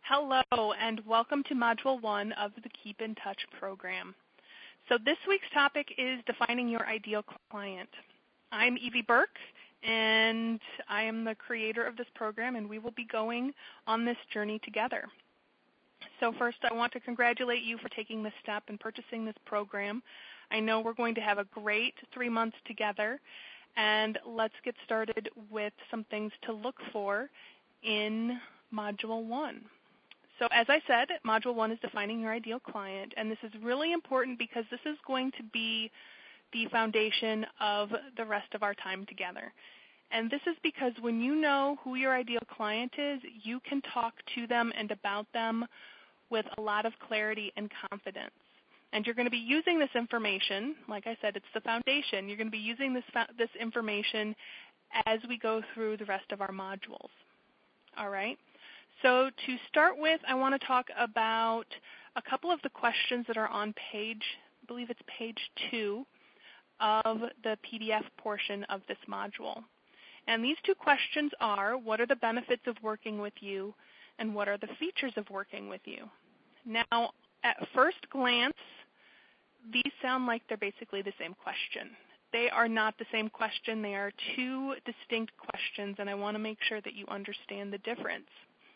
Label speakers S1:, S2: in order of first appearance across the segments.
S1: Hello, and welcome to Module 1 of the Keep in Touch program. So this week's topic is defining your ideal client. I'm Evie Burke, and I am the creator of this program, and we will be going on this journey together. So first, I want to congratulate you for taking this step and purchasing this program. I know we're going to have a great 3 months together, and let's get started with some things to look for in Module 1. So as I said, Module 1 is defining your ideal client, and this is really important because this is going to be the foundation of the rest of our time together. And this is because when you know who your ideal client is, you can talk to them and about them with a lot of clarity and confidence. And you're going to be using this information, like I said, it's the foundation. You're going to be using this information as we go through the rest of our modules. All right? So to start with, I want to talk about a couple of the questions that are on page, I believe it's page 2 of the PDF portion of this module. And these two questions are, what are the benefits of working with you, and what are the features of working with you? Now, at first glance, these sound like they're basically the same question. They are not the same question. They are two distinct questions, and I want to make sure that you understand the difference.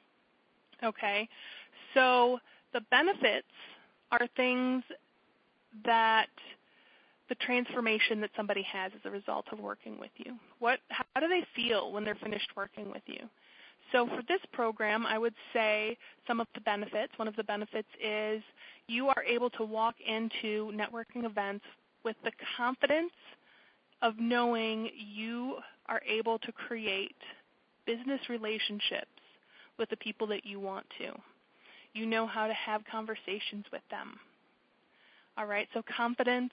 S1: Okay, so the benefits are things that the transformation that somebody has as a result of working with you. How do they feel when they're finished working with you? So for this program, I would say some of the benefits. One of the benefits is you are able to walk into networking events with the confidence of knowing you are able to create business relationships with the people that you want to. You know how to have conversations with them. All right, so confidence,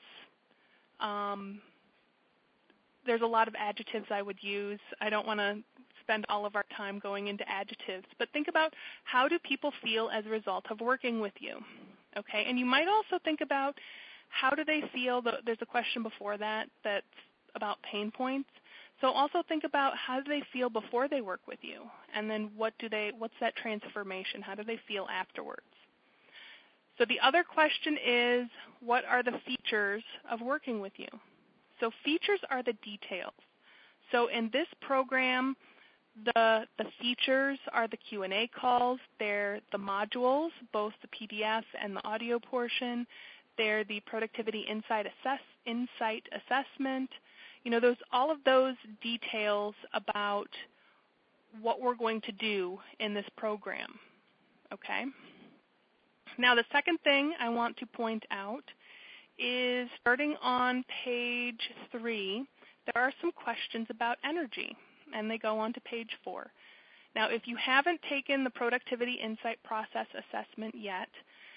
S1: there's a lot of adjectives I would use. I don't want to spend all of our time going into adjectives, but think about how do people feel as a result of working with you, okay? And you might also think about how do they feel, there's a question before that that's about pain points. So also think about how do they feel before they work with you, and then what's that transformation? How do they feel afterwards? So the other question is, what are the features of working with you? So features are the details. So in this program, the features are the Q&A calls. They're the modules, both the PDF and the audio portion. They're the productivity insight assessment. You know, all of those details about what we're going to do in this program, okay? Now, the second thing I want to point out is starting on page 3, there are some questions about energy, and they go on to page 4. Now, if you haven't taken the Productivity Insight Process Assessment yet,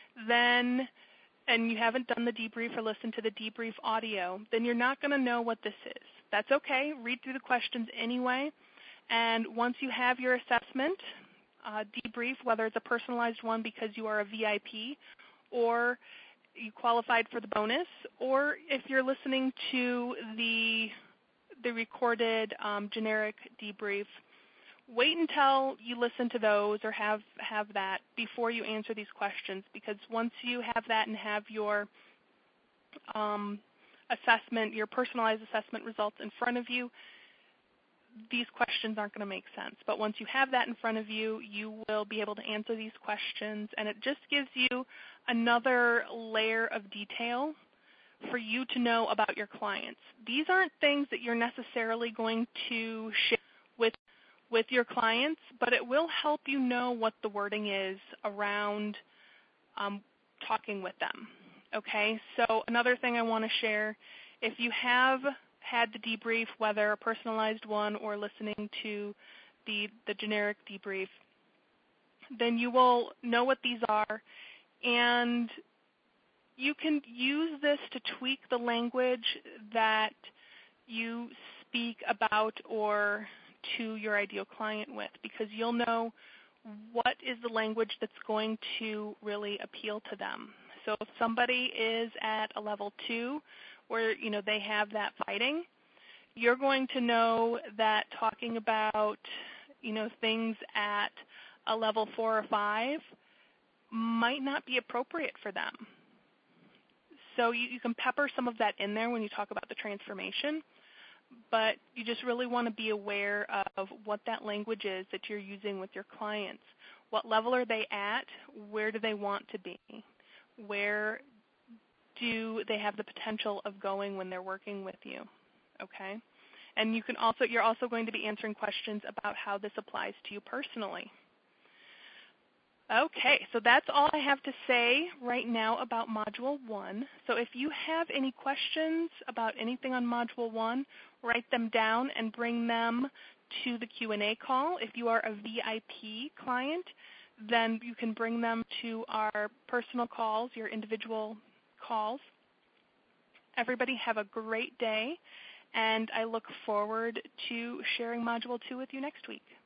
S1: and you haven't done the debrief or listened to the debrief audio, then you're not going to know what this is. That's okay. Read through the questions anyway. And once you have your assessment, debrief, whether it's a personalized one because you are a VIP or you qualified for the bonus, or if you're listening to the recorded generic debrief, wait until you listen to those or have that before you answer these questions, because once you have that and have your assessment, your personalized assessment results in front of you, these questions aren't going to make sense. But once you have that in front of you, you will be able to answer these questions, and it just gives you another layer of detail for you to know about your clients. These aren't things that you're necessarily going to share with your clients, but it will help you know what the wording is around talking with them. Okay, so another thing I want to share, if you have had the debrief, whether a personalized one or listening to the generic debrief, then you will know what these are, and you can use this to tweak the language that you speak about or to your ideal client with, because you'll know what is the language that's going to really appeal to them. So if somebody is at a level 2 where they have that fighting, you're going to know that talking about things at a level 4 or 5 might not be appropriate for them. So you can pepper some of that in there when you talk about the transformation, but you just really want to be aware of what that language is that you're using with your clients. What level are they at? Where do they want to be? Where do they have the potential of going when they're working with you? Okay? And you're also going to be answering questions about how this applies to you personally. Okay, so that's all I have to say right now about Module 1. So if you have any questions about anything on Module 1, write them down and bring them to the Q&A call. If you are a VIP client, then you can bring them to our personal calls, your individual calls. Everybody have a great day, and I look forward to sharing Module 2 with you next week.